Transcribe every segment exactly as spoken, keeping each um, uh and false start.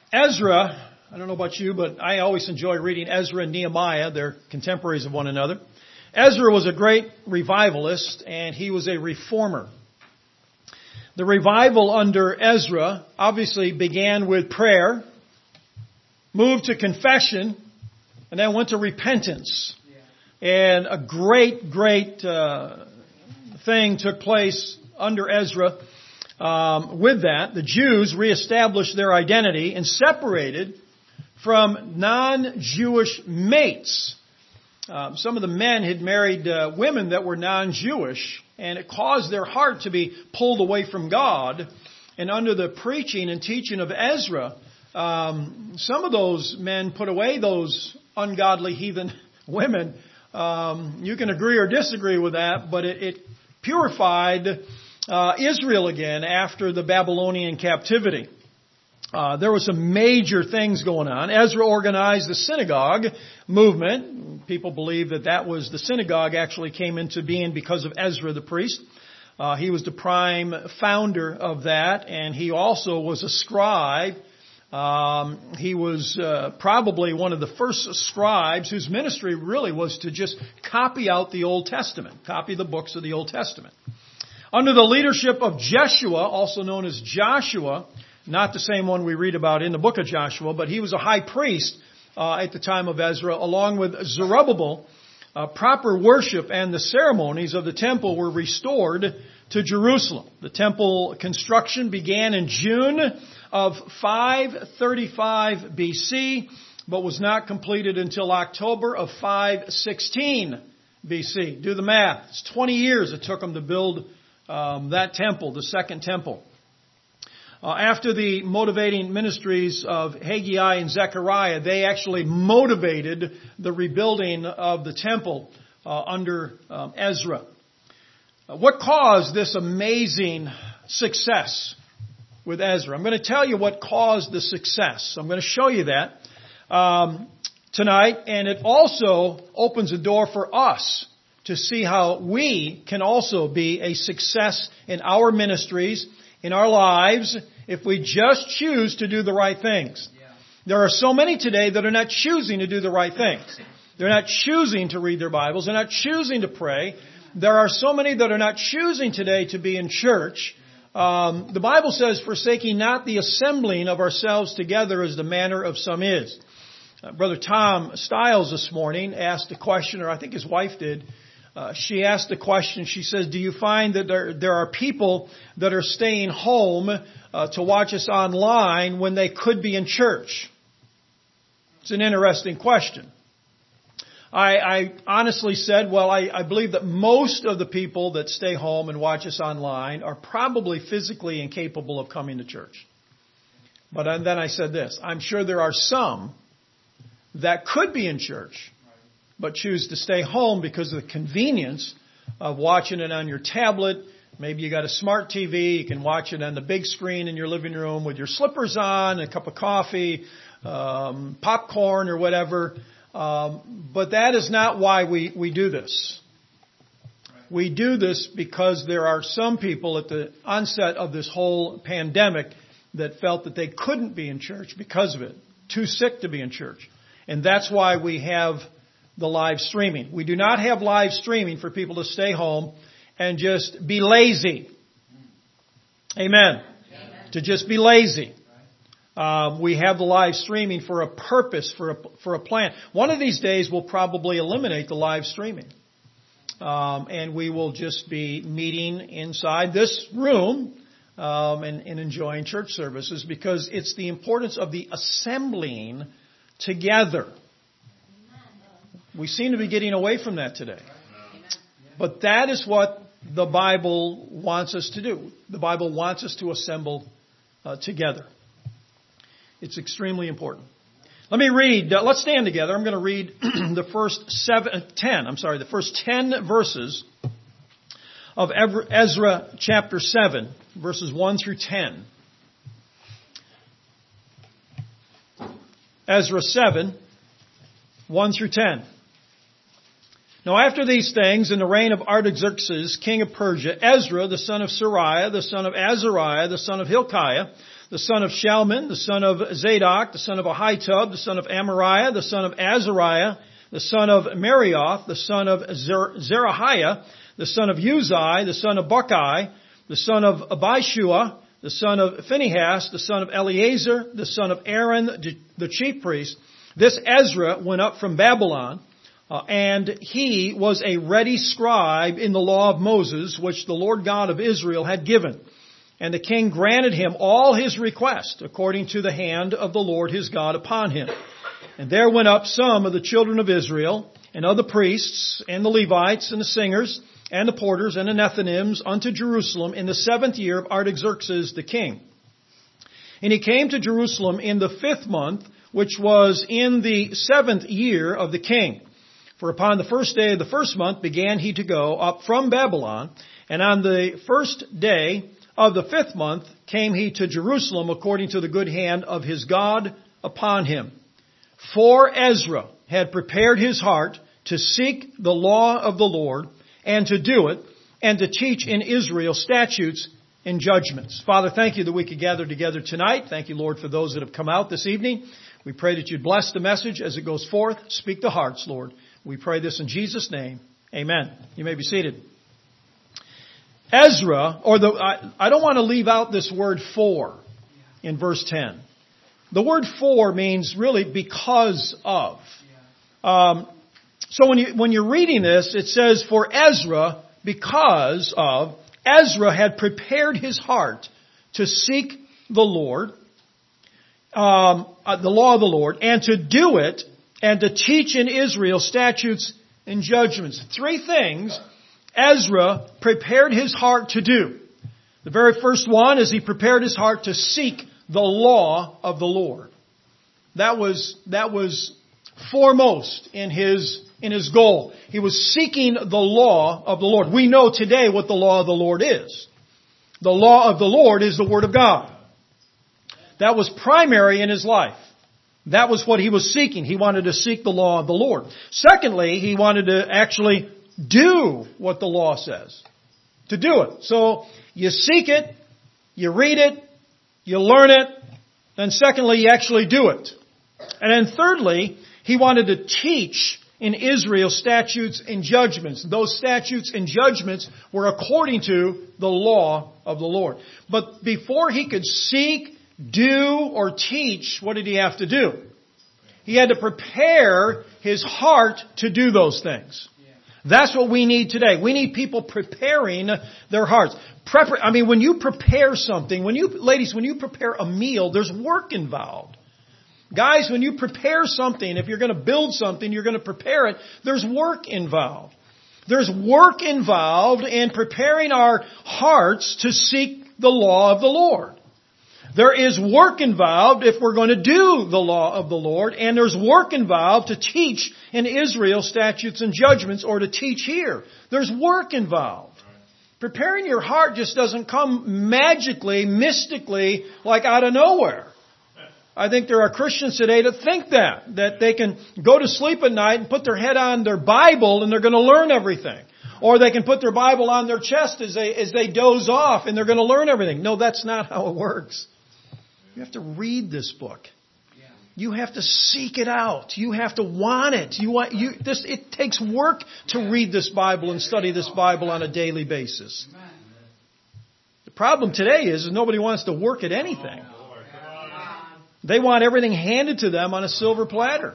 Ezra, I don't know about you, but I always enjoy reading Ezra and Nehemiah. They're contemporaries of one another. Ezra was a great revivalist, and he was a reformer. The revival under Ezra obviously began with prayer, moved to confession, and then went to repentance. And a great, great uh, thing took place under Ezra. Um, with that, the Jews reestablished their identity and separated from non-Jewish mates. Um, some of the men had married uh, women that were non-Jewish, and it caused their heart to be pulled away from God. And under the preaching and teaching of Ezra, um, some of those men put away those ungodly heathen women. Um, you can agree or disagree with that, but it, it purified uh, Israel again after the Babylonian captivity. Uh, there were some major things going on. Ezra organized the synagogue movement. People believe that that was the synagogue actually came into being because of Ezra the priest. Uh, he was the prime founder of that, and he also was a scribe. Um, he was uh, probably one of the first scribes whose ministry really was to just copy out the Old Testament, copy the books of the Old Testament. Under the leadership of Jeshua, also known as Joshua, not the same one we read about in the book of Joshua, but he was a high priest uh, at the time of Ezra, along with Zerubbabel. Uh, proper worship and the ceremonies of the temple were restored to Jerusalem. The temple construction began in June of five thirty-five B C, but was not completed until October of five sixteen B C. Do the math. It's twenty years it took them to build um, that temple, the second temple. Uh, after the motivating ministries of Haggai and Zechariah, they actually motivated the rebuilding of the temple uh, under um, Ezra. Uh, what caused this amazing success with Ezra? I'm going to tell you what caused the success. I'm going to show you that um, tonight, and it also opens a door for us to see how we can also be a success in our ministries, in our lives, if we just choose to do the right things. Yeah. There are so many today that are not choosing to do the right things. They're not choosing to read their Bibles. They're not choosing to pray. There are so many that are not choosing today to be in church. Um, the Bible says, forsaking not the assembling of ourselves together as the manner of some is. Uh, Brother Tom Stiles this morning asked a question, or I think his wife did. Uh, she asked the question, she says, do you find that there, there are people that are staying home uh, to watch us online when they could be in church? It's an interesting question. I, I honestly said, well, I, I believe that most of the people that stay home and watch us online are probably physically incapable of coming to church. But then I said this, I'm sure there are some that could be in church, but choose to stay home because of the convenience of watching it on your tablet. Maybe you got a smart T V. You can watch it on the big screen in your living room with your slippers on, a cup of coffee, um, popcorn or whatever. Um, but that is not why we, we do this. We do this because there are some people at the onset of this whole pandemic that felt that they couldn't be in church because of it. Too sick to be in church. And that's why we have the live streaming. We do not have live streaming for people to stay home and just be lazy. Amen. Amen. To just be lazy. Um, we have the live streaming for a purpose, for a, for a plan. One of these days we'll probably eliminate the live streaming. Um, and we will just be meeting inside this room um, and, and enjoying church services, because it's the importance of the assembling together. We seem to be getting away from that today. But that is what the Bible wants us to do. The Bible wants us to assemble uh, together. It's extremely important. Let me read, uh, let's stand together. I'm going to read the first seven, ten, I'm sorry, the first ten verses of Ezra chapter seven, verses one through ten. Ezra seven, one through ten. Now after these things, in the reign of Artaxerxes, king of Persia, Ezra, the son of Sariah, the son of Azariah, the son of Hilkiah, the son of Shalman, the son of Zadok, the son of Ahitub, the son of Amariah, the son of Azariah, the son of Marioth, the son of Zer- Zerahiah, the son of Uzai, the son of Bukai, the son of Abishua, the son of Phinehas, the son of Eleazar, the son of Aaron, the chief priest. This Ezra went up from Babylon, uh, and he was a ready scribe in the law of Moses, which the Lord God of Israel had given. And the king granted him all his requests, according to the hand of the Lord his God upon him. And there went up some of the children of Israel, and of the priests, and the Levites, and the singers, and the porters, and the Nethinims, unto Jerusalem in the seventh year of Artaxerxes the king. And he came to Jerusalem in the fifth month, which was in the seventh year of the king. For upon the first day of the first month began he to go up from Babylon, and on the first day of the fifth month came he to Jerusalem according to the good hand of his God upon him. For Ezra had prepared his heart to seek the law of the Lord and to do it and to teach in Israel statutes and judgments. Father, thank you that we could gather together tonight. Thank you, Lord, for those that have come out this evening. We pray that you'd bless the message as it goes forth. Speak to hearts, Lord. We pray this in Jesus' name. Amen. You may be seated. Ezra, or the, I, I don't want to leave out this word for in verse ten. The word for means really because of. Um, so when you, when you're reading this, it says for Ezra, because of, Ezra had prepared his heart to seek the Lord, um, uh, the law of the Lord, and to do it, and to teach in Israel statutes and judgments. Three things Ezra prepared his heart to do. The very first one is he prepared his heart to seek the law of the Lord. That was, that was foremost in his, in his goal. He was seeking the law of the Lord. We know today what the law of the Lord is. The law of the Lord is the Word of God. That was primary in his life. That was what he was seeking. He wanted to seek the law of the Lord. Secondly, he wanted to actually do what the law says. To do it. So you seek it, you read it, you learn it, then secondly, you actually do it. And then thirdly, he wanted to teach in Israel statutes and judgments. Those statutes and judgments were according to the law of the Lord. But before he could seek, do, or teach, what did he have to do? He had to prepare his heart to do those things. That's what we need today. We need people preparing their hearts. Prepar- I mean, when you prepare something, when you, ladies, when you prepare a meal, there's work involved. Guys, when you prepare something, if you're going to build something, you're going to prepare it, there's work involved. There's work involved in preparing our hearts to seek the law of the Lord. There is work involved if we're going to do the law of the Lord, and there's work involved to teach in Israel statutes and judgments, or to teach here. There's work involved. Preparing your heart just doesn't come magically, mystically, like out of nowhere. I think there are Christians today that think that, that they can go to sleep at night and put their head on their Bible and they're going to learn everything. Or they can put their Bible on their chest as they, as they doze off and they're going to learn everything. No, that's not how it works. You have to read this book. You have to seek it out. You have to want it. You want you this it takes work to read this Bible and study this Bible on a daily basis. The problem today is, is nobody wants to work at anything. They want everything handed to them on a silver platter.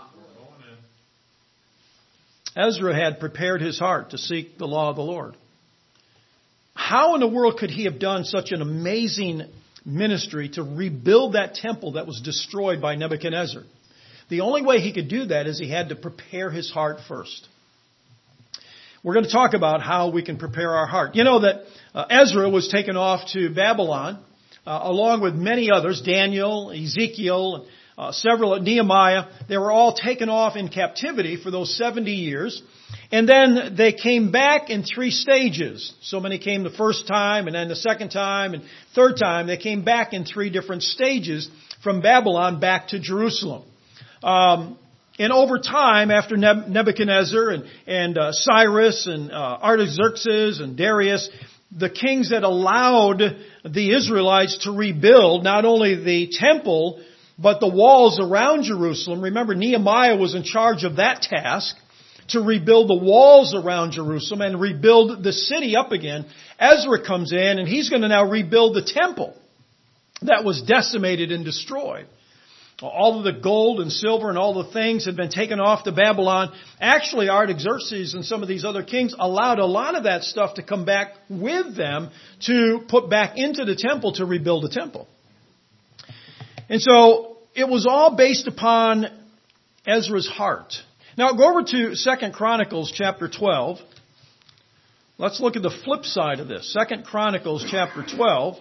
Ezra had prepared his heart to seek the law of the Lord. How in the world could he have done such an amazing ministry to rebuild that temple that was destroyed by Nebuchadnezzar? The only way he could do that is he had to prepare his heart first. We're going to talk about how we can prepare our heart. You know that uh, Ezra was taken off to Babylon uh, along with many others, Daniel, Ezekiel, uh, several, Nehemiah. They were all taken off in captivity for those seventy years. And then they came back in three stages. So many came the first time, and then the second time, and third time. They came back in three different stages from Babylon back to Jerusalem. Um, And over time, after Nebuchadnezzar and, and uh, Cyrus and uh, Artaxerxes and Darius, the kings that allowed the Israelites to rebuild not only the temple, but the walls around Jerusalem. Remember, Nehemiah was in charge of that task, to rebuild the walls around Jerusalem and rebuild the city up again. Ezra comes in and he's going to now rebuild the temple that was decimated and destroyed. All of the gold and silver and all the things had been taken off to Babylon. Actually, Artaxerxes and some of these other kings allowed a lot of that stuff to come back with them to put back into the temple to rebuild the temple. And so it was all based upon Ezra's heart. Now go over to Second Chronicles chapter twelve. Let's look at the flip side of this. Second Chronicles chapter twelve.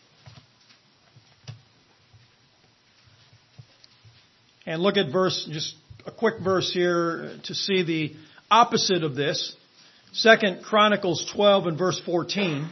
And look at verse, just a quick verse here to see the opposite of this. Second Chronicles twelve and verse fourteen.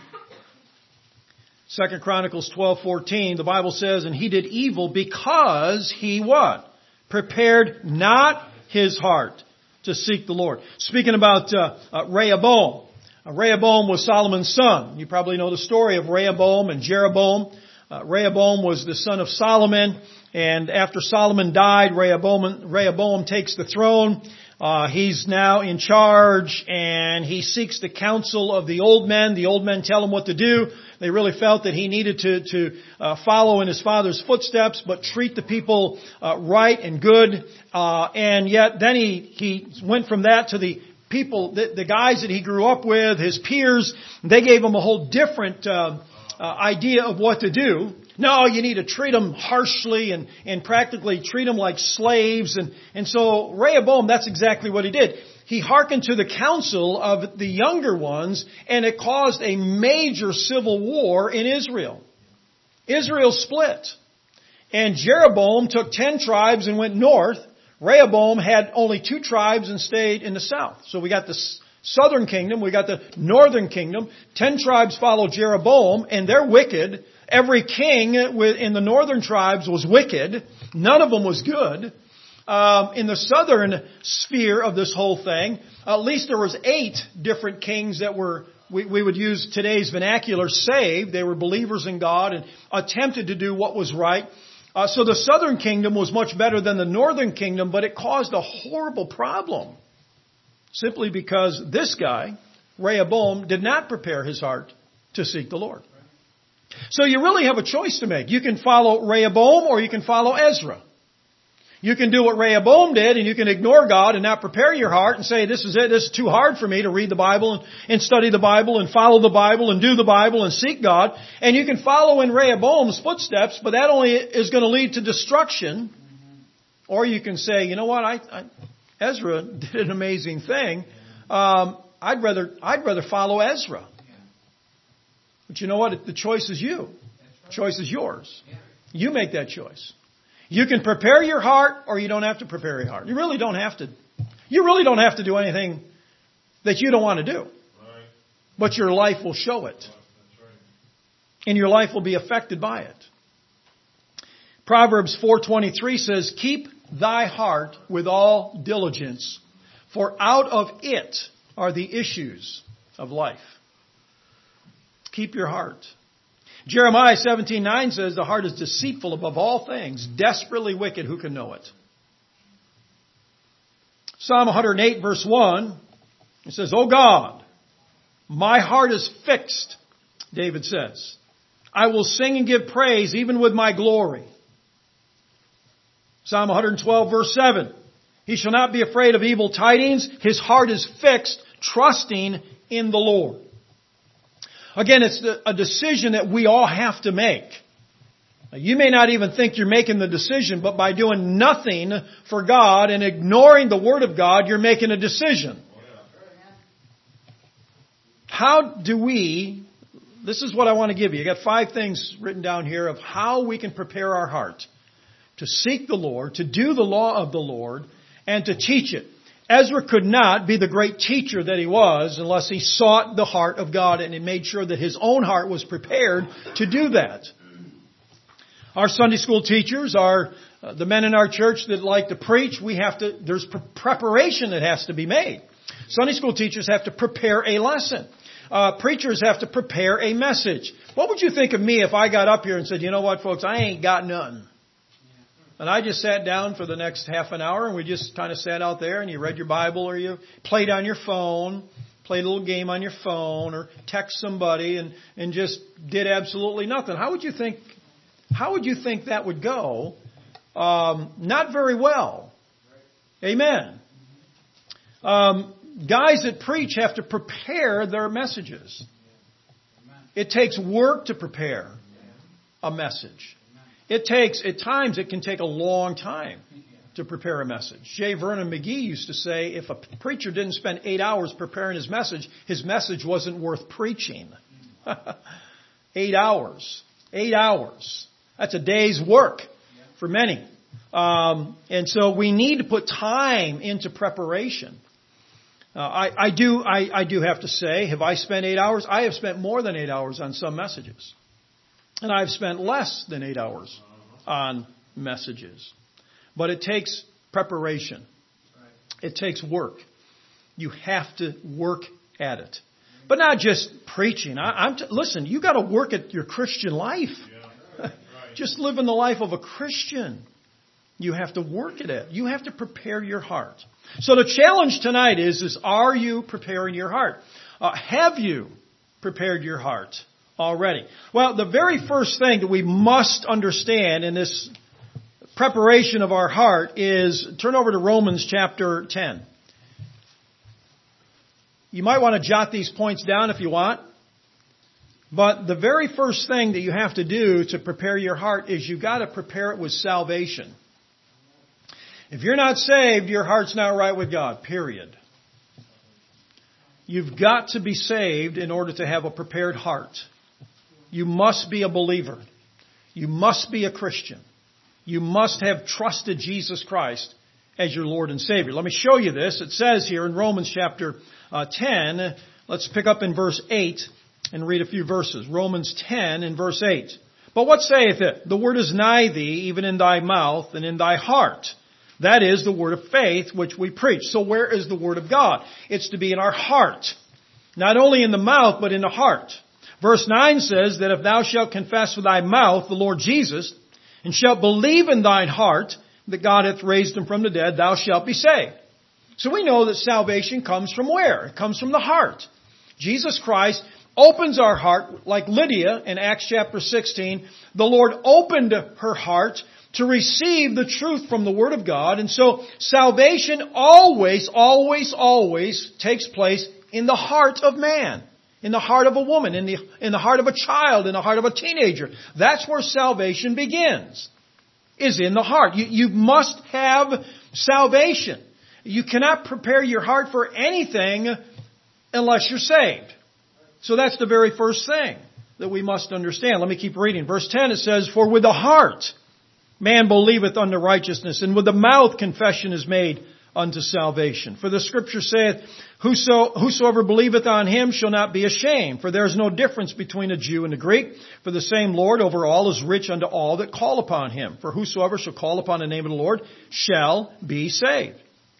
Second Chronicles twelve fourteen, the Bible says, and he did evil because he what? Prepared not his heart to seek the Lord. Speaking about uh, uh, Rehoboam. Uh, Rehoboam was Solomon's son. You probably know the story of Rehoboam and Jeroboam. Uh, Rehoboam was the son of Solomon, and after Solomon died, Rehoboam, Rehoboam takes the throne. Uh, he's now in charge, and he seeks the counsel of the old men. The old men tell him what to do. They really felt that he needed to, to uh, follow in his father's footsteps, but treat the people uh, right and good. Uh, and yet, then he he went from that to the people, the, the guys that he grew up with, his peers. They gave him a whole different uh, uh, idea of what to do. No, you need to treat them harshly and, and practically treat them like slaves. And, and so Rehoboam, that's exactly what he did. He hearkened to the counsel of the younger ones, and it caused a major civil war in Israel. Israel split. And Jeroboam took ten tribes and went north. Rehoboam had only two tribes and stayed in the south. So we got the southern kingdom, we got the northern kingdom. Ten tribes followed Jeroboam, and they're wicked. Every king in the northern tribes was wicked. None of them was good. Um, in the southern sphere of this whole thing, at least there was eight different kings that were, we, we would use today's vernacular, saved. They were believers in God and attempted to do what was right. Uh, so the southern kingdom was much better than the northern kingdom, but it caused a horrible problem. Simply because this guy, Rehoboam, did not prepare his heart to seek the Lord. So you really have a choice to make. You can follow Rehoboam or you can follow Ezra. You can do what Rehoboam did, and you can ignore God and not prepare your heart and say, this is it, this is too hard for me to read the Bible and, and study the Bible and follow the Bible and do the Bible and seek God. And you can follow in Rehoboam's footsteps, but that only is going to lead to destruction. Or you can say, you know what, I, I Ezra did an amazing thing. Um, I'd rather, I'd rather follow Ezra. But you know what? The choice is you. The choice is yours. You make that choice. You can prepare your heart, or you don't have to prepare your heart. You really don't have to. You really don't have to do anything that you don't want to do. But your life will show it. And your life will be affected by it. Proverbs four twenty-three says, keep thy heart with all diligence, for out of it are the issues of life. Keep your heart. Jeremiah seventeen nine says, the heart is deceitful above all things, desperately wicked, who can know it? Psalm one hundred eight verse one, it says, O God, my heart is fixed, David says. I will sing and give praise even with my glory. Psalm one hundred twelve verse seven, he shall not be afraid of evil tidings. His heart is fixed, trusting in the Lord. Again, it's a decision that we all have to make. You may not even think you're making the decision, but by doing nothing for God and ignoring the Word of God, you're making a decision. How do we, this is what I want to give you. I got five things written down here of how we can prepare our heart to seek the Lord, to do the law of the Lord, and to teach it. Ezra could not be the great teacher that he was unless he sought the heart of God and he made sure that his own heart was prepared to do that. Our Sunday school teachers, our uh, the men in our church that like to preach, we have to, there's pre- preparation that has to be made. Sunday school teachers have to prepare a lesson. Uh, preachers have to prepare a message. What would you think of me if I got up here and said, you know what, folks, I ain't got none. And I just sat down for the next half an hour and we just kind of sat out there and you read your Bible or you played on your phone, played a little game on your phone or text somebody and, and just did absolutely nothing. How would you think, how would you think that would go? Um, not very well. Amen. Um, guys that preach have to prepare their messages. It takes work to prepare a message. It takes, at times, it can take a long time to prepare a message. J. Vernon McGee used to say if a preacher didn't spend eight hours preparing his message, his message wasn't worth preaching. Eight hours. Eight hours. That's a day's work for many. Um, and so we need to put time into preparation. Uh, I, I do, I, I do have to say, have I spent eight hours? I have spent more than eight hours on some messages. And I've spent less than eight hours on messages. But it takes preparation. It takes work. You have to work at it. But not just preaching. I, I'm t- listen, you got to work at your Christian life. Yeah, right. Just living the life of a Christian. You have to work at it. You have to prepare your heart. So the challenge tonight is, is are you preparing your heart? Uh, have you prepared your heart already? Well, the very first thing that we must understand in this preparation of our heart is, turn over to Romans chapter ten. You might want to jot these points down if you want. But the very first thing that you have to do to prepare your heart is you've got to prepare it with salvation. If you're not saved, your heart's not right with God, period. You've got to be saved in order to have a prepared heart. You must be a believer. You must be a Christian. You must have trusted Jesus Christ as your Lord and Savior. Let me show you this. It says here in Romans chapter uh, ten, let's pick up in verse eight and read a few verses. Romans ten and verse eight. But what saith it? The word is nigh thee, even in thy mouth and in thy heart. That is the word of faith which we preach. So where is the word of God? It's to be in our heart. Not only in the mouth, but in the heart. Verse nine says that if thou shalt confess with thy mouth the Lord Jesus, and shalt believe in thine heart that God hath raised him from the dead, thou shalt be saved. So we know that salvation comes from where? It comes from the heart. Jesus Christ opens our heart, like Lydia in Acts chapter sixteen. The Lord opened her heart to receive the truth from the Word of God. And so salvation always, always, always takes place in the heart of man. In the heart of a woman, in the, in the heart of a child, in the heart of a teenager. That's where salvation begins. Is in the heart. You, you must have salvation. You cannot prepare your heart for anything unless you're saved. So that's the very first thing that we must understand. Let me keep reading. Verse ten, it says, For with the heart man believeth unto righteousness, and with the mouth confession is made unto salvation. For the Scripture saith, Whoso, whosoever believeth on him shall not be ashamed. For there is no difference between a Jew and a Greek. For the same Lord over all is rich unto all that call upon him. For whosoever shall call upon the name of the Lord shall be saved.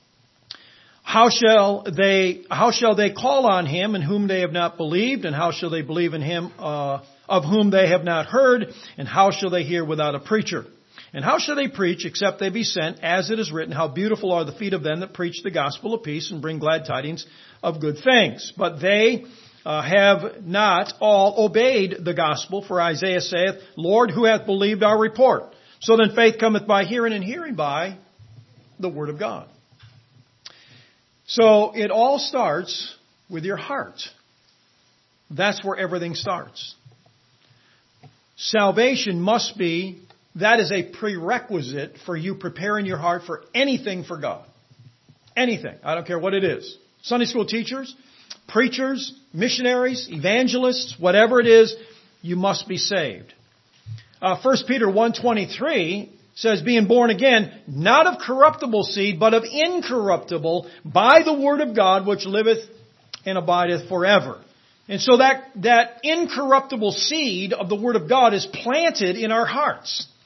How shall they, how shall they call on him in whom they have not believed? And how shall they believe in him uh, of whom they have not heard? And how shall they hear without a preacher? And how shall they preach except they be sent? As it is written, how beautiful are the feet of them that preach the gospel of peace and bring glad tidings of good things. But they uh, have not all obeyed the gospel. For Isaiah saith, Lord, who hath believed our report? So then faith cometh by hearing, and hearing by the word of God. So it all starts with your heart. That's where everything starts. Salvation must be That is a prerequisite for you preparing your heart for anything for God. Anything. I don't care what it is. Sunday school teachers, preachers, missionaries, evangelists, whatever it is, you must be saved. Uh, First Peter one twenty-three says, being born again, not of corruptible seed, but of incorruptible, by the word of God, which liveth and abideth forever. And so that, that incorruptible seed of the word of God is planted in our hearts.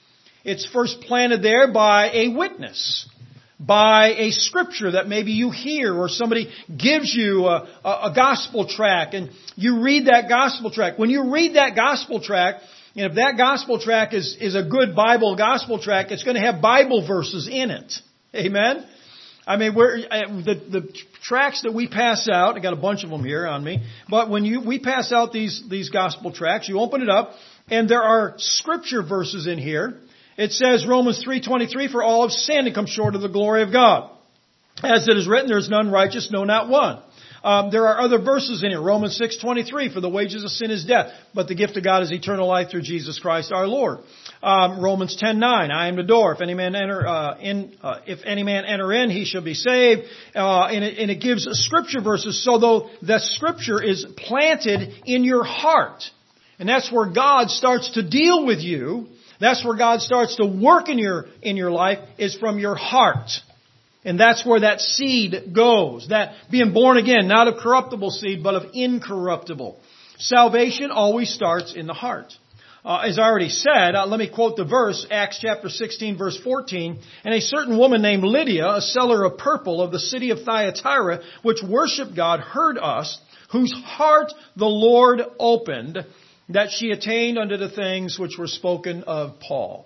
It's first planted there by a witness, by a scripture that maybe you hear, or somebody gives you a, a, a gospel tract and you read that gospel tract. When you read that gospel tract, and if that gospel tract is, is a good Bible gospel tract, it's going to have Bible verses in it. Amen? I mean, we're, the, the tracts that we pass out, I got a bunch of them here on me, but when you, we pass out these, these gospel tracts, you open it up, and there are scripture verses in here. It says, Romans three twenty-three, for all have sinned and come short of the glory of God. As it is written, there is none righteous, no, not one. Um, there are other verses in here. Romans six twenty-three, for the wages of sin is death, but the gift of God is eternal life through Jesus Christ our Lord. Um, Romans ten nine, I am the door. If any man enter uh, in, uh, if any man enter in, he shall be saved. Uh, and, it, and it gives scripture verses, so though that scripture is planted in your heart, and that's where God starts to deal with you. That's where God starts to work in your in your life, is from your heart. And that's where that seed goes. That being born again, not of corruptible seed, but of incorruptible. Salvation always starts in the heart. Uh, as I already said, uh, let me quote the verse, Acts chapter sixteen, verse fourteen. And a certain woman named Lydia, a seller of purple of the city of Thyatira, which worshipped God, heard us, whose heart the Lord opened, that she attained unto the things which were spoken of Paul.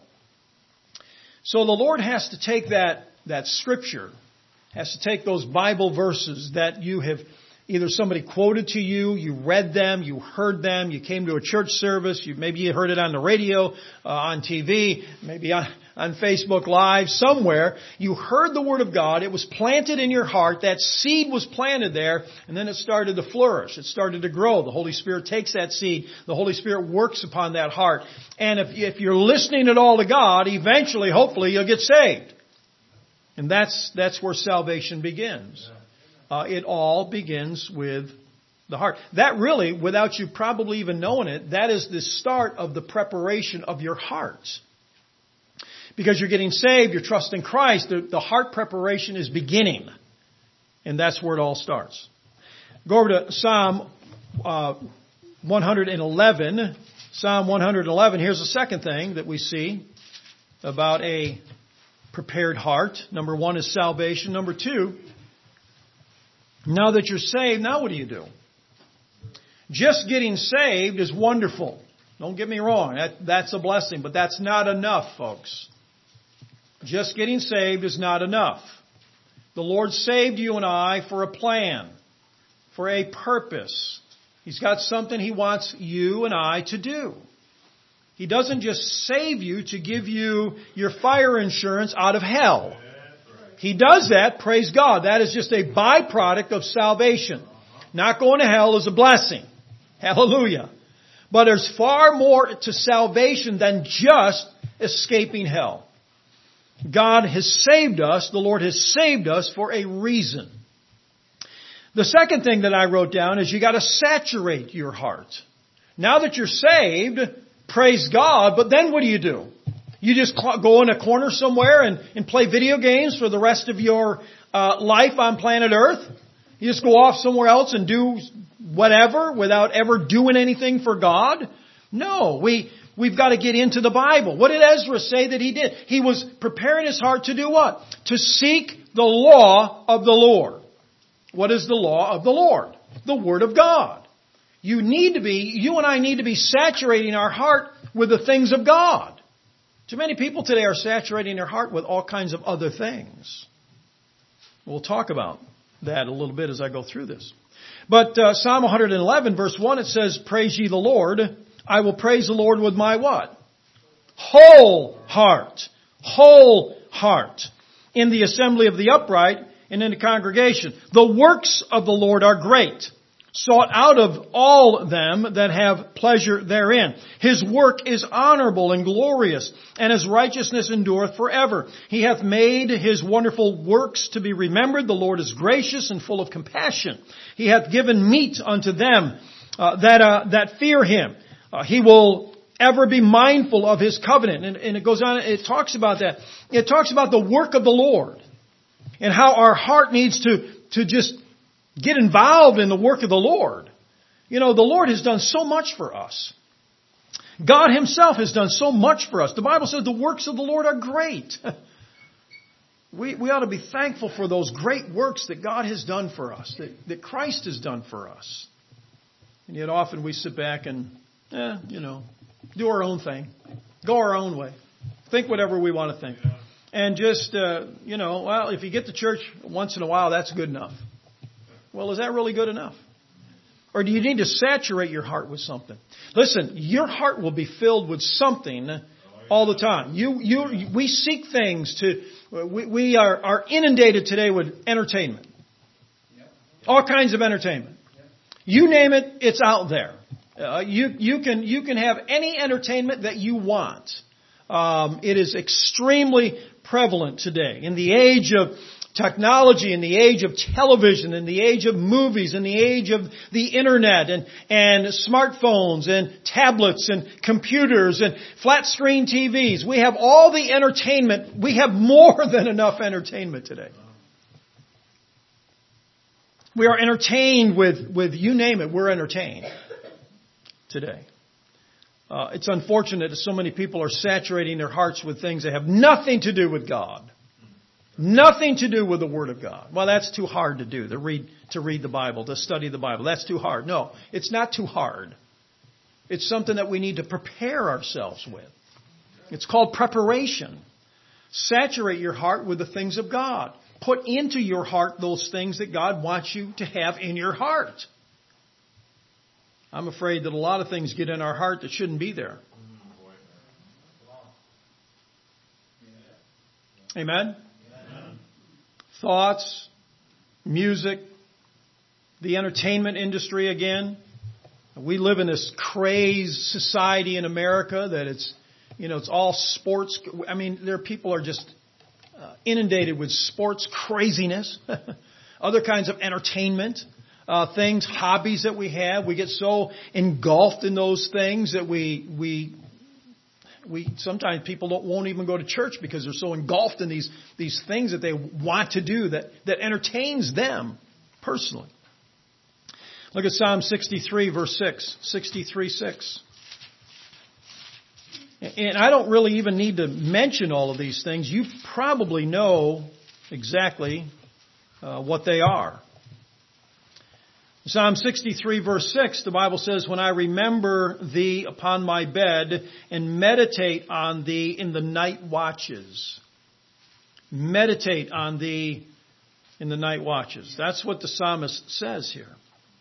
So the Lord has to take that That scripture, has to take those Bible verses that you have, either somebody quoted to you, you read them, you heard them, you came to a church service, you maybe you heard it on the radio, uh, on T V, maybe on, on Facebook Live, somewhere. You heard the Word of God, it was planted in your heart, that seed was planted there, and then it started to flourish, it started to grow. The Holy Spirit takes that seed, the Holy Spirit works upon that heart. And if, if you're listening at all to God, eventually, hopefully, you'll get saved. And that's that's where salvation begins. Uh, it all begins with the heart. That really, without you probably even knowing it, that is the start of the preparation of your heart. Because you're getting saved, you're trusting Christ, the, the heart preparation is beginning. And that's where it all starts. Go over to Psalm uh, one eleven. Psalm one eleven. Here's the second thing that we see about a prepared heart. Number one is salvation. Number two, now that you're saved, now what do you do? Just getting saved is wonderful. Don't get me wrong. That, that's a blessing, but that's not enough, folks. Just getting saved is not enough. The Lord saved you and I for a plan, for a purpose. He's got something He wants you and I to do. He doesn't just save you to give you your fire insurance out of hell. He does that, praise God. That is just a byproduct of salvation. Not going to hell is a blessing. Hallelujah. But there's far more to salvation than just escaping hell. God has saved us, the Lord has saved us for a reason. The second thing that I wrote down is you got to saturate your heart. Now that you're saved, praise God, but then what do you do? You just go in a corner somewhere and, and play video games for the rest of your uh, life on planet Earth? You just go off somewhere else and do whatever without ever doing anything for God? No, we, we've got to get into the Bible. What did Ezra say that he did? He was preparing his heart to do what? To seek the law of the Lord. What is the law of the Lord? The Word of God. You need to be, you and I need to be saturating our heart with the things of God. Too many people today are saturating their heart with all kinds of other things. We'll talk about that a little bit as I go through this. But uh, Psalm one eleven verse one, it says, praise ye the Lord. I will praise the Lord with my what? Whole heart. Whole heart. In the assembly of the upright and in the congregation. The works of the Lord are great, sought out of all them that have pleasure therein. His work is honorable and glorious, and His righteousness endureth forever. He hath made His wonderful works to be remembered. The Lord is gracious and full of compassion. He hath given meat unto them uh, that uh, that fear Him. Uh, he will ever be mindful of His covenant. And, and it goes on, it talks about that. It talks about the work of the Lord and how our heart needs to, to just get involved in the work of the Lord. You know, the Lord has done so much for us. God Himself has done so much for us. The Bible says the works of the Lord are great. We, we ought to be thankful for those great works that God has done for us, that, that Christ has done for us. And yet often we sit back and, eh, you know, do our own thing, go our own way, think whatever we want to think. And just, uh, you know, well, if you get to church once in a while, that's good enough. Well, is that really good enough? Or do you need to saturate your heart with something? Listen, your heart will be filled with something all the time. You, you, we seek things to, we, we are, are inundated today with entertainment. All kinds of entertainment. You name it, it's out there. Uh, you, you can, you can have any entertainment that you want. Um, it is extremely prevalent today. In the age of technology, in the age of television, in the age of movies, in the age of the internet and, and smartphones and tablets and computers and flat screen T Vs. We have all the entertainment. We have more than enough entertainment today. We are entertained with, with you name it, we're entertained today. Uh, it's unfortunate that so many people are saturating their hearts with things that have nothing to do with God. Nothing to do with the Word of God. Well, that's too hard to do, to read, to read the Bible, to study the Bible. That's too hard. No, it's not too hard. It's something that we need to prepare ourselves with. It's called preparation. Saturate your heart with the things of God. Put into your heart those things that God wants you to have in your heart. I'm afraid that a lot of things get in our heart that shouldn't be there. Amen? Thoughts, music, the entertainment industry again. We live in this crazed society in America that it's, you know, it's all sports. I mean, there are people are just uh, inundated with sports craziness, other kinds of entertainment, uh, things, hobbies that we have. We get so engulfed in those things that we we. We sometimes people don't won't even go to church because they're so engulfed in these these things that they want to do that, that entertains them personally. Look at Psalm sixty-three, verse six. sixty-three, six. And I don't really even need to mention all of these things. You probably know exactly uh, what they are. Psalm sixty-three, verse six, the Bible says, when I remember thee upon my bed and meditate on thee in the night watches. Meditate on thee in the night watches. That's what the psalmist says here.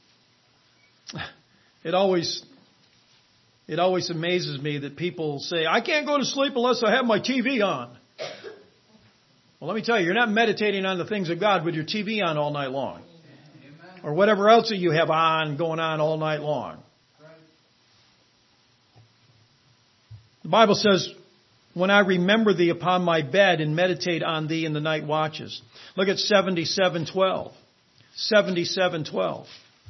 It always, it always amazes me that people say, I can't go to sleep unless I have my T V on. Well, let me tell you, you're not meditating on the things of God with your T V on all night long. Or whatever else that you have on, going on all night long. The Bible says, when I remember thee upon my bed and meditate on thee in the night watches. Look at seventy-seven twelve. seventy-seven twelve.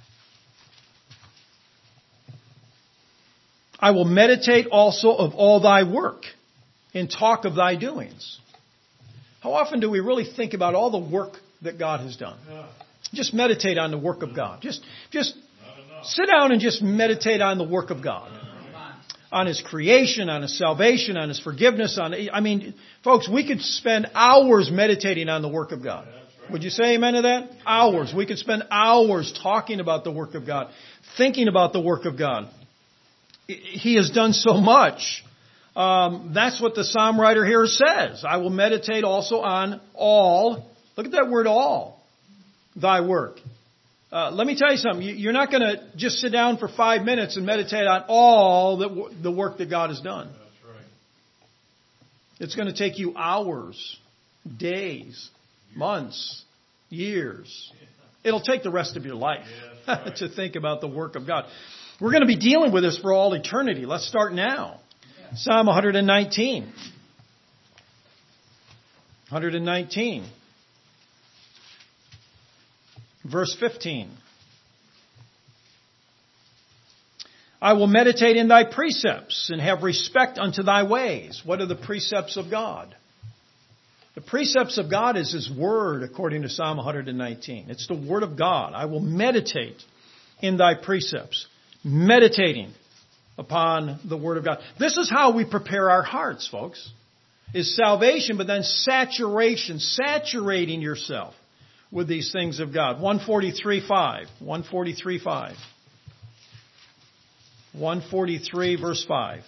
I will meditate also of all thy work and talk of thy doings. How often do we really think about all the work that God has done? Just meditate on the work of God. Just, just sit down and just meditate on the work of God. On His creation, on His salvation, on His forgiveness. On, I mean, folks, we could spend hours meditating on the work of God. Would you say amen to that? Hours. We could spend hours talking about the work of God, thinking about the work of God. He has done so much. Um, that's what the psalm writer here says. I will meditate also on all. Look at that word all. Thy work. Uh, let me tell you something. You're not going to just sit down for five minutes and meditate on all the, the work that God has done. That's right. It's going to take you hours, days, months, years. It'll take the rest of your life yeah, right. to think about the work of God. We're going to be dealing with this for all eternity. Let's start now. Yeah. Psalm one nineteen. one nineteen. Verse fifteen. I will meditate in thy precepts and have respect unto thy ways. What are the precepts of God? The precepts of God is His Word, according to Psalm one nineteen. It's the Word of God. I will meditate in thy precepts. Meditating upon the Word of God. This is how we prepare our hearts, folks. Is salvation, but then saturation, saturating yourself with these things of God. one forty-three five. one forty-three five. one forty-three verse five.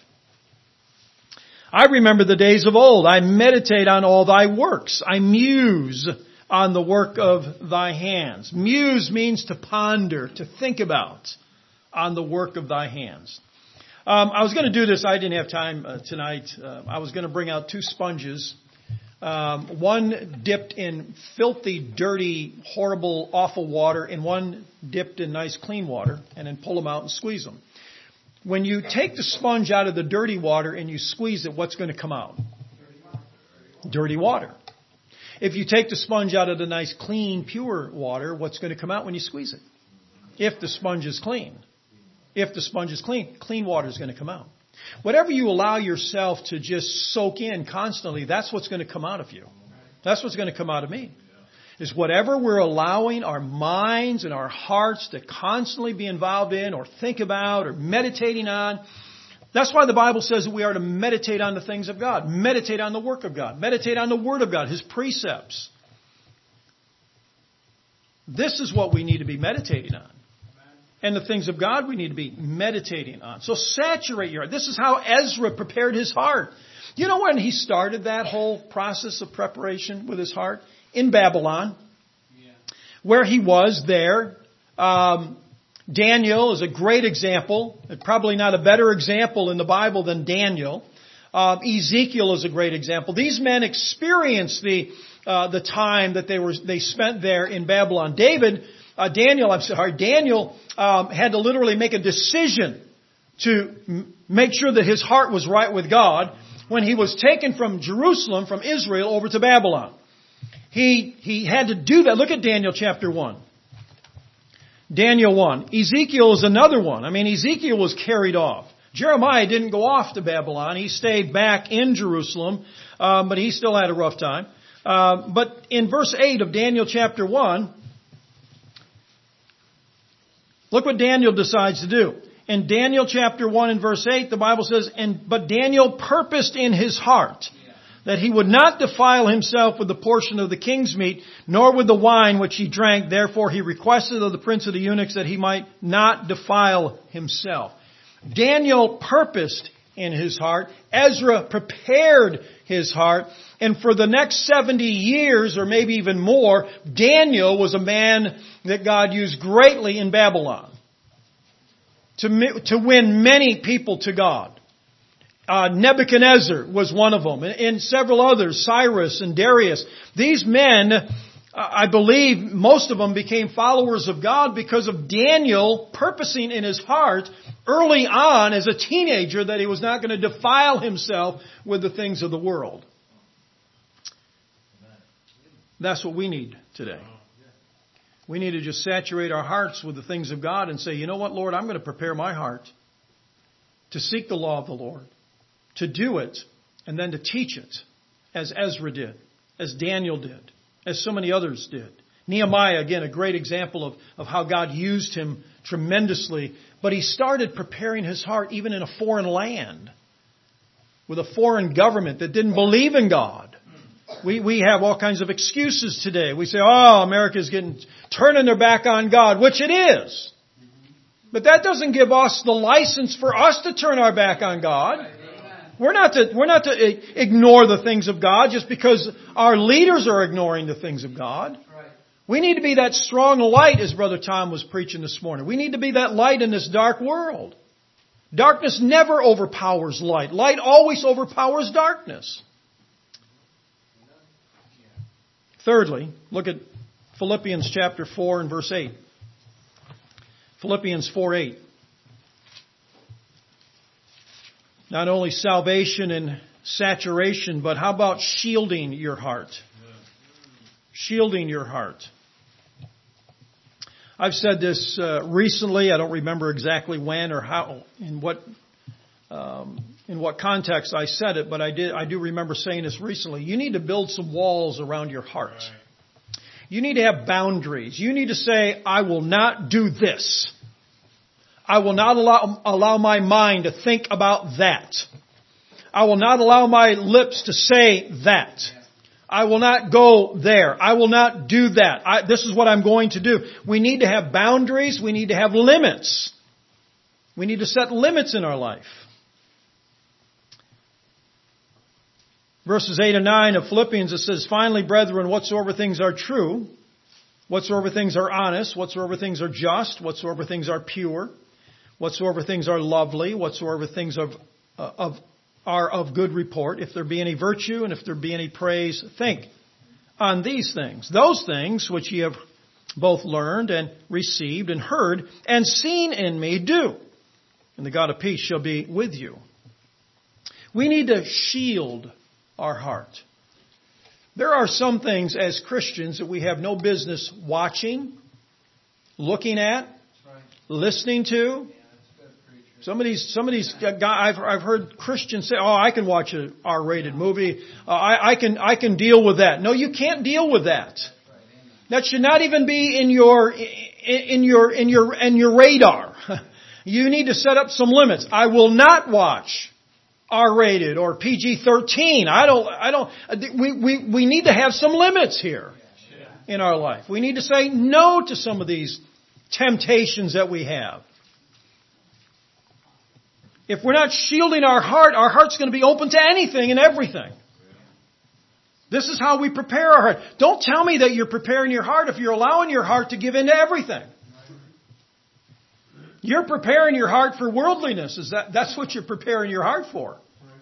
I remember the days of old. I meditate on all thy works. I muse on the work of thy hands. Muse means to ponder, to think about on the work of thy hands. Um, I was going to do this. I didn't have time uh, tonight. Uh, I was going to bring out two sponges. Um, one dipped in filthy, dirty, horrible, awful water, and one dipped in nice, clean water, and then pull them out and squeeze them. When you take the sponge out of the dirty water and you squeeze it, what's going to come out? Dirty water. If you take the sponge out of the nice, clean, pure water, what's going to come out when you squeeze it? If the sponge is clean. If the sponge is clean, clean water is going to come out. Whatever you allow yourself to just soak in constantly, that's what's going to come out of you. That's what's going to come out of me. Is whatever we're allowing our minds and our hearts to constantly be involved in or think about or meditating on. That's why the Bible says that we are to meditate on the things of God. Meditate on the work of God. Meditate on the Word of God, His precepts. This is what we need to be meditating on. And the things of God we need to be meditating on. So saturate your heart. This is how Ezra prepared his heart. You know when he started that whole process of preparation with his heart? In Babylon, where he was there. Um, Daniel is a great example. Probably not a better example in the Bible than Daniel. Um, Ezekiel is a great example. These men experienced the uh, the time that they were they spent there in Babylon. David, uh, Daniel, I'm sorry, Daniel um, had to literally make a decision to m- make sure that his heart was right with God when he was taken from Jerusalem, from Israel, over to Babylon. He, he had to do that. Look at Daniel chapter one. Daniel one. Ezekiel is another one. I mean, Ezekiel was carried off. Jeremiah didn't go off to Babylon. He stayed back in Jerusalem, um, but he still had a rough time. Uh, but in verse eight of Daniel chapter one, look what Daniel decides to do. In Daniel chapter one and verse eight, the Bible says, "And but Daniel purposed in his heart that he would not defile himself with the portion of the king's meat, nor with the wine which he drank. Therefore he requested of the prince of the eunuchs that he might not defile himself." Daniel purposed in his heart. Ezra prepared his heart. And for the next seventy years, or maybe even more, Daniel was a man that God used greatly in Babylon to, to win many people to God. Uh, Nebuchadnezzar was one of them, and, and several others, Cyrus and Darius. These men, uh, I believe most of them became followers of God because of Daniel purposing in his heart early on as a teenager that he was not going to defile himself with the things of the world. That's what we need today. We need to just saturate our hearts with the things of God and say, you know what, Lord, I'm going to prepare my heart to seek the law of the Lord, to do it, and then to teach it, as Ezra did, as Daniel did, as so many others did. Nehemiah, again, a great example of, of how God used him tremendously. But he started preparing his heart even in a foreign land, with a foreign government that didn't believe in God. We we have all kinds of excuses today. We say, oh, America's getting turning their back on God, which it is. But that doesn't give us the license for us to turn our back on God. We're not to, we're not to ignore the things of God just because our leaders are ignoring the things of God. We need to be that strong light, as Brother Tom was preaching this morning. We need to be that light in this dark world. Darkness never overpowers light. Light always overpowers darkness. Thirdly, look at Philippians chapter four and verse eight. Philippians four eight. Not only salvation and saturation, but how about shielding your heart? Shielding your heart. I've said this uh, recently. I don't remember exactly when or how, in what, um, in what context I said it, but I did. I do remember saying this recently. You need to build some walls around your heart. You need to have boundaries. You need to say, "I will not do this. I will not allow, allow my mind to think about that. I will not allow my lips to say that. I will not go there. I will not do that. I, this is what I'm going to do. We need to have boundaries. We need to have limits. We need to set limits in our life. Verses eight and nine of Philippians, it says, finally, brethren, whatsoever things are true, whatsoever things are honest, whatsoever things are just, whatsoever things are pure, whatsoever things are lovely, whatsoever things of, uh, of are of good report, if there be any virtue and if there be any praise, think on these things. Those things which ye have both learned and received and heard and seen in me, do. And the God of peace shall be with you. We need to shield our heart. There are some things as Christians that we have no business watching, looking at, listening to. Some of these, some of these guys, I've, I've heard Christians say, "Oh, I can watch an R-rated movie. Uh, I, I can, I can deal with that." No, you can't deal with that. That should not even be in your, in your, in your, in your radar. You need to set up some limits. I will not watch R-rated or P G thirteen. I don't, I don't. We, we, we need to have some limits here in our life. We need to say no to some of these temptations that we have. If we're not shielding our heart, our heart's going to be open to anything and everything. This is how we prepare our heart. Don't tell me that you're preparing your heart if you're allowing your heart to give in to everything. You're preparing your heart for worldliness. Is that, that's what you're preparing your heart for.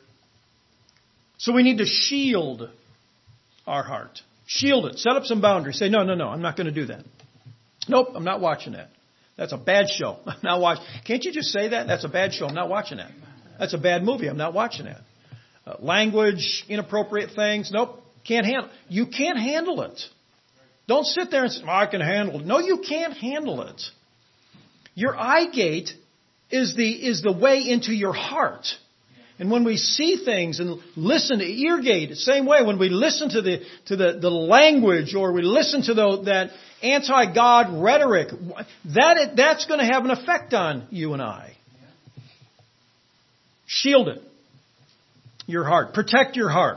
So we need to shield our heart. Shield it. Set up some boundaries. Say, no, no, no, I'm not going to do that. Nope, I'm not watching that. That's a bad show. I'm not watching. Can't you just say that? That's a bad show. I'm not watching that. That's a bad movie. I'm not watching that. Uh, language, inappropriate things. Nope. Can't handle. You can't handle it. Don't sit there and say, oh, I can handle it. No, you can't handle it. Your eye gate is the, is the way into your heart. And when we see things and listen to ear gate, the same way, when we listen to the, to the, the language or we listen to the, that anti-God rhetoric, that, that's going to have an effect on you and I. Shield it. Your heart. Protect your heart.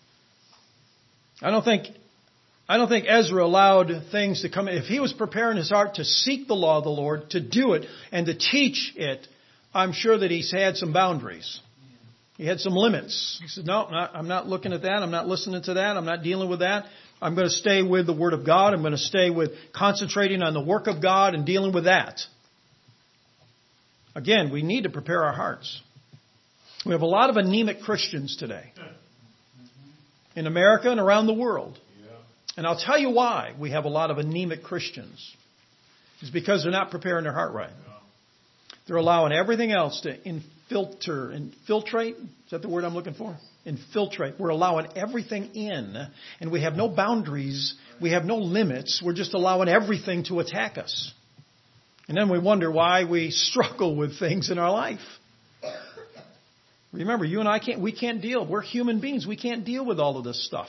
I don't think, I don't think Ezra allowed things to come in. If he was preparing his heart to seek the law of the Lord, to do it and to teach it, I'm sure that he's had some boundaries. He had some limits. He said, no, I'm not looking at that. I'm not listening to that. I'm not dealing with that. I'm going to stay with the Word of God. I'm going to stay with concentrating on the work of God and dealing with that. Again, we need to prepare our hearts. We have a lot of anemic Christians today in America and around the world. And I'll tell you why we have a lot of anemic Christians. It's because they're not preparing their heart right. They're allowing everything else to infiltrate. Infiltrate? Is that the word I'm looking for? Infiltrate. We're allowing everything in, and we have no boundaries. We have no limits. We're just allowing everything to attack us. And then we wonder why we struggle with things in our life. Remember, you and I can't, we can't deal. We're human beings. We can't deal with all of this stuff.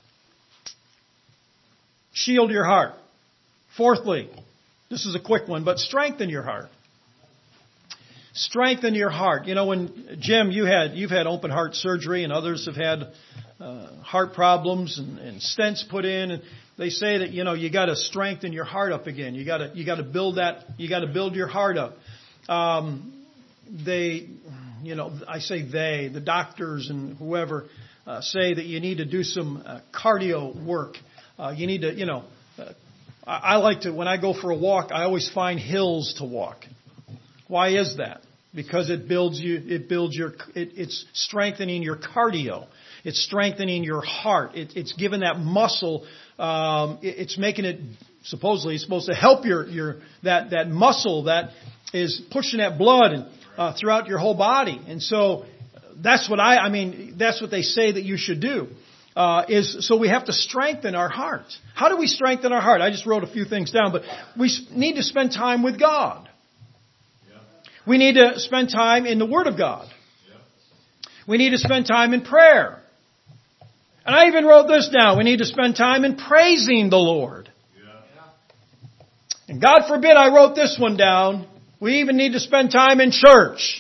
Shield your heart. Fourthly, this is a quick one, but strengthen your heart. Strengthen your heart. You know, when Jim, you had you've had open heart surgery, and others have had uh, heart problems and, and stents put in, and they say that you know you got to strengthen your heart up again. You got to you got to build that. You got to build your heart up. Um, they, you know, I say they, the doctors and whoever uh, say that you need to do some uh, cardio work. Uh, you need to, you know, uh, I, I like to when I go for a walk, I always find hills to walk. Why is that? Because it builds you, it builds your, it, it's strengthening your cardio. It's strengthening your heart. It, it's giving that muscle, um, it, it's making it, supposedly it's supposed to help your, your, that, that muscle that is pushing that blood and, uh, throughout your whole body. And so that's what I, I mean, that's what they say that you should do. Uh, is so we have to strengthen our heart. How do we strengthen our heart? I just wrote a few things down, but we need to spend time with God. We need to spend time in the Word of God. We need to spend time in prayer. And I even wrote this down. We need to spend time in praising the Lord. And God forbid I wrote this one down. We even need to spend time in church.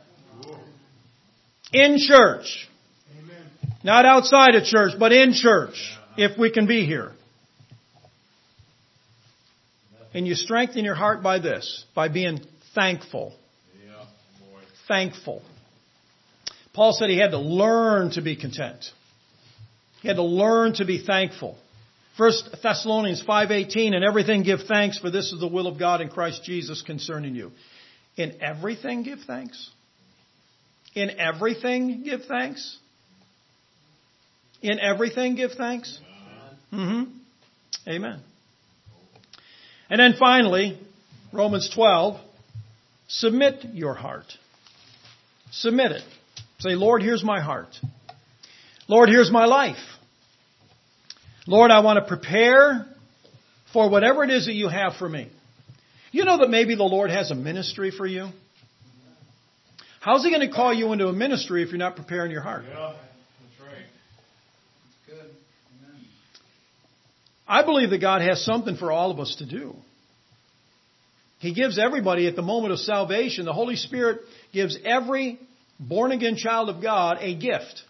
In church. Not outside of church, but in church, if we can be here. And you strengthen your heart by this, by being thankful. Thankful. Paul said he had to learn to be content. He had to learn to be thankful. First Thessalonians five eighteen, in everything give thanks, for this is the will of God in Christ Jesus concerning you. In everything give thanks? In everything give thanks? In everything give thanks? Mm-hmm. Amen. And then finally, Romans twelve, submit your heart. Submit it. Say, Lord, here's my heart. Lord, here's my life. Lord, I want to prepare for whatever it is that you have for me. You know that maybe the Lord has a ministry for you? How's He going to call you into a ministry if you're not preparing your heart? Yeah, that's right. That's good. Amen. I believe that God has something for all of us to do. He gives everybody at the moment of salvation, the Holy Spirit gives every born-again child of God a gift.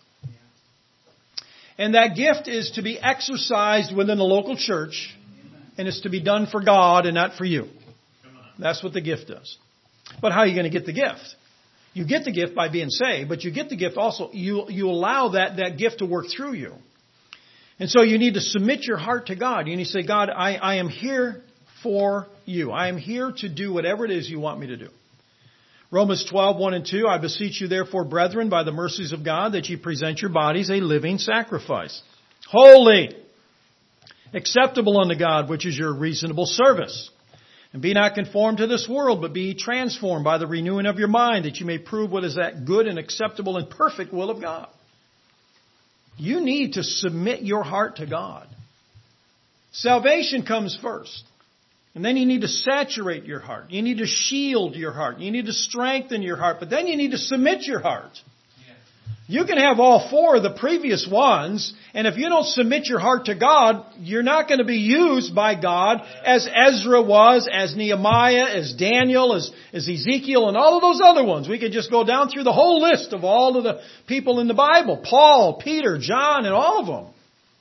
And that gift is to be exercised within the local church, and it's to be done for God and not for you. That's what the gift does. But how are you going to get the gift? You get the gift by being saved, but you get the gift also, you, you allow that, that gift to work through you. And so you need to submit your heart to God. You need to say, God, I, I am here for you. I am here to do whatever it is you want me to do. Romans twelve, one and two, I beseech you therefore, brethren, by the mercies of God, that ye present your bodies a living sacrifice, holy, acceptable unto God, which is your reasonable service. And be not conformed to this world, but be transformed by the renewing of your mind, that you may prove what is that good and acceptable and perfect will of God. You need to submit your heart to God. Salvation comes first. And then you need to saturate your heart. You need to shield your heart. You need to strengthen your heart. But then you need to submit your heart. You can have all four of the previous ones, and if you don't submit your heart to God, you're not going to be used by God as Ezra was, as Nehemiah, as Daniel, as, as Ezekiel, and all of those other ones. We could just go down through the whole list of all of the people in the Bible. Paul, Peter, John, and all of them.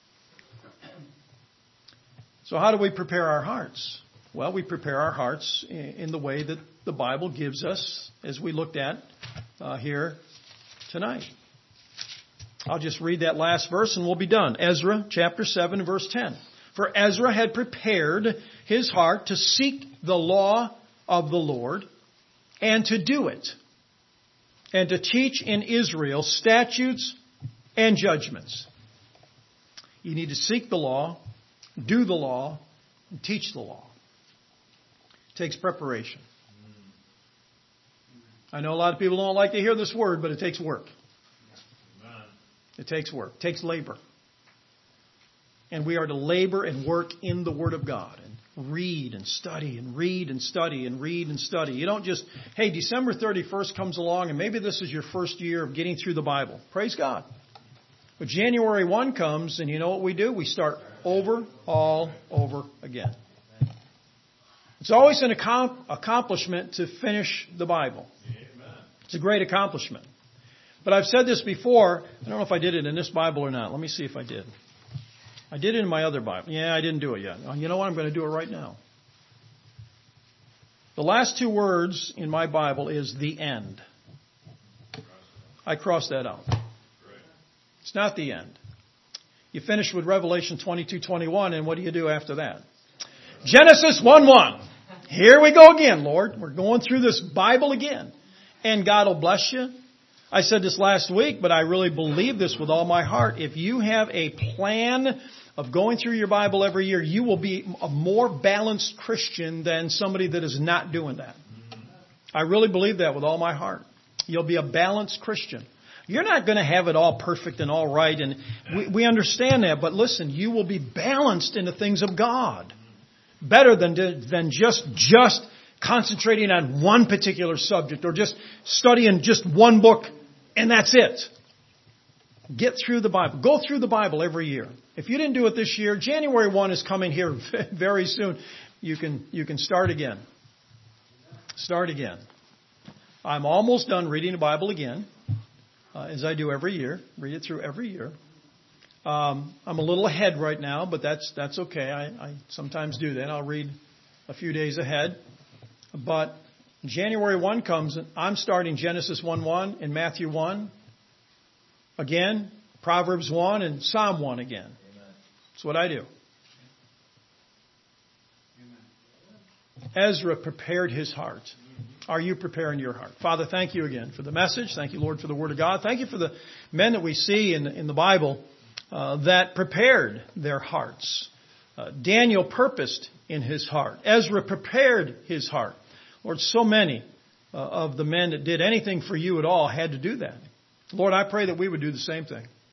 So how do we prepare our hearts? Well, we prepare our hearts in the way that the Bible gives us, as we looked at uh, here tonight. I'll just read that last verse and we'll be done. Ezra chapter seven, verse ten. For Ezra had prepared his heart to seek the law of the Lord and to do it, and to teach in Israel statutes and judgments. You need to seek the law, do the law, and teach the law. It takes preparation. I know a lot of people don't like to hear this word, but it takes work. It takes work. It takes labor. And we are to labor and work in the Word of God. And read and study and read and study and read and study. You don't just, hey, December thirty-first comes along and maybe this is your first year of getting through the Bible. Praise God. But January first comes and you know what we do? We start over, all over again. It's always an accomplishment to finish the Bible. It's a great accomplishment. But I've said this before. I don't know if I did it in this Bible or not. Let me see if I did. I did it in my other Bible. Yeah, I didn't do it yet. You know what? I'm going to do it right now. The last two words in my Bible is the end. I crossed that out. It's not the end. You finish with Revelation twenty-two twenty-one, and what do you do after that? Genesis one one. Here we go again, Lord. We're going through this Bible again. And God will bless you. I said this last week, but I really believe this with all my heart. If you have a plan of going through your Bible every year, you will be a more balanced Christian than somebody that is not doing that. I really believe that with all my heart. You'll be a balanced Christian. You're not going to have it all perfect and all right, and we, we understand that. But listen, you will be balanced in the things of God. Better than, than just, just concentrating on one particular subject or just studying just one book and that's it. Get through the Bible. Go through the Bible every year. If you didn't do it this year, January first is coming here very soon. You can, you can start again. start again. I'm almost done reading the Bible again, uh, as I do every year. Read it through every year. Um, I'm a little ahead right now, but that's that's okay. I, I sometimes do that. I'll read a few days ahead. But January first comes, and I'm starting Genesis one one and Matthew one again, Proverbs one and Psalm one again. Amen. That's what I do. Amen. Ezra prepared his heart. Are you preparing your heart? Father, thank you again for the message. Thank you, Lord, for the Word of God. Thank you for the men that we see in, in the Bible uh, that prepared their hearts. Uh, Daniel purposed in his heart. Ezra prepared his heart. Lord, so many uh, of the men that did anything for you at all had to do that. Lord, I pray that we would do the same thing.